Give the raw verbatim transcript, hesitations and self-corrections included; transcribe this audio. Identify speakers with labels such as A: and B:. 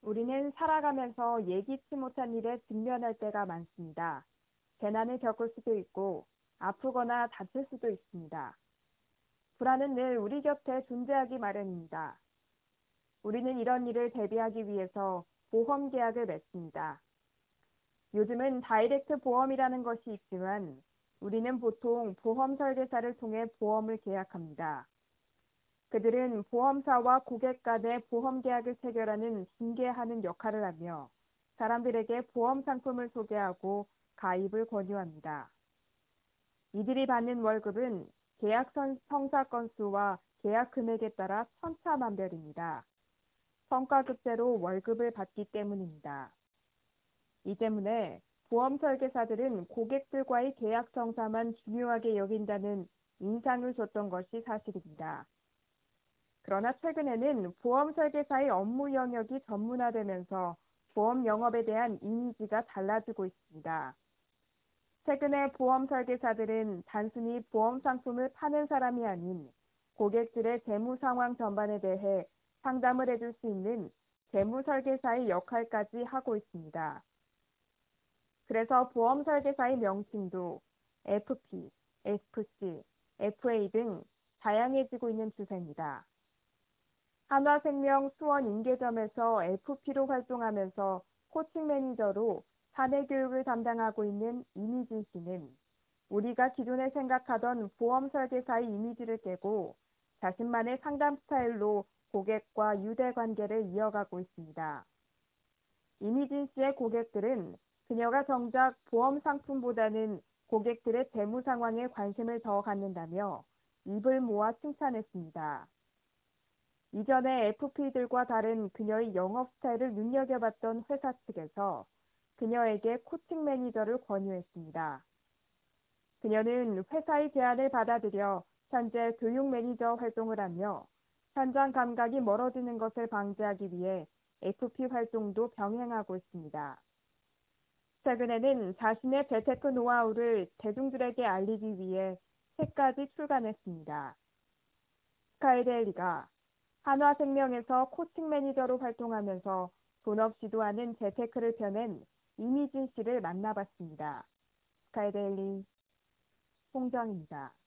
A: 우리는 살아가면서 예기치 못한 일에 직면할 때가 많습니다. 재난을 겪을 수도 있고 아프거나 다칠 수도 있습니다. 불안은 늘 우리 곁에 존재하기 마련입니다. 우리는 이런 일을 대비하기 위해서 보험 계약을 맺습니다. 요즘은 다이렉트 보험이라는 것이 있지만 우리는 보통 보험 설계사를 통해 보험을 계약합니다. 그들은 보험사와 고객 간의 보험 계약을 체결하는 중개하는 역할을 하며 사람들에게 보험 상품을 소개하고 가입을 권유합니다. 이들이 받는 월급은 계약 선- 성사 건수와 계약 금액에 따라 천차만별입니다. 성과급제로 월급을 받기 때문입니다. 이 때문에 보험 설계사들은 고객들과의 계약 성사만 중요하게 여긴다는 인상을 줬던 것이 사실입니다. 그러나 최근에는 보험 설계사의 업무 영역이 전문화되면서 보험 영업에 대한 이미지가 달라지고 있습니다. 최근에 보험 설계사들은 단순히 보험 상품을 파는 사람이 아닌 고객들의 재무 상황 전반에 대해 상담을 해줄 수 있는 재무 설계사의 역할까지 하고 있습니다. 그래서 보험 설계사의 명칭도 에프피, 에프씨, 에프에이 등 다양해지고 있는 추세입니다. 한화생명 수원인계점에서 에프피로 활동하면서 코칭 매니저로 사내 교육을 담당하고 있는 이미진 씨는 우리가 기존에 생각하던 보험 설계사의 이미지를 깨고 자신만의 상담 스타일로 고객과 유대 관계를 이어가고 있습니다. 이미진 씨의 고객들은 그녀가 정작 보험 상품보다는 고객들의 재무 상황에 관심을 더 갖는다며 입을 모아 칭찬했습니다. 이전에 에프피들과 다른 그녀의 영업 스타일을 눈여겨봤던 회사 측에서 그녀에게 코칭 매니저를 권유했습니다. 그녀는 회사의 제안을 받아들여 현재 교육 매니저 활동을 하며 현장 감각이 멀어지는 것을 방지하기 위해 에프피 활동도 병행하고 있습니다. 최근에는 자신의 재테크 노하우를 대중들에게 알리기 위해 책까지 출간했습니다. 스카이데일리가 한화생명에서 코칭 매니저로 활동하면서 돈 없이도 하는 재테크를 펴낸 이미진 씨를 만나봤습니다. 스카이데일리 홍정입니다.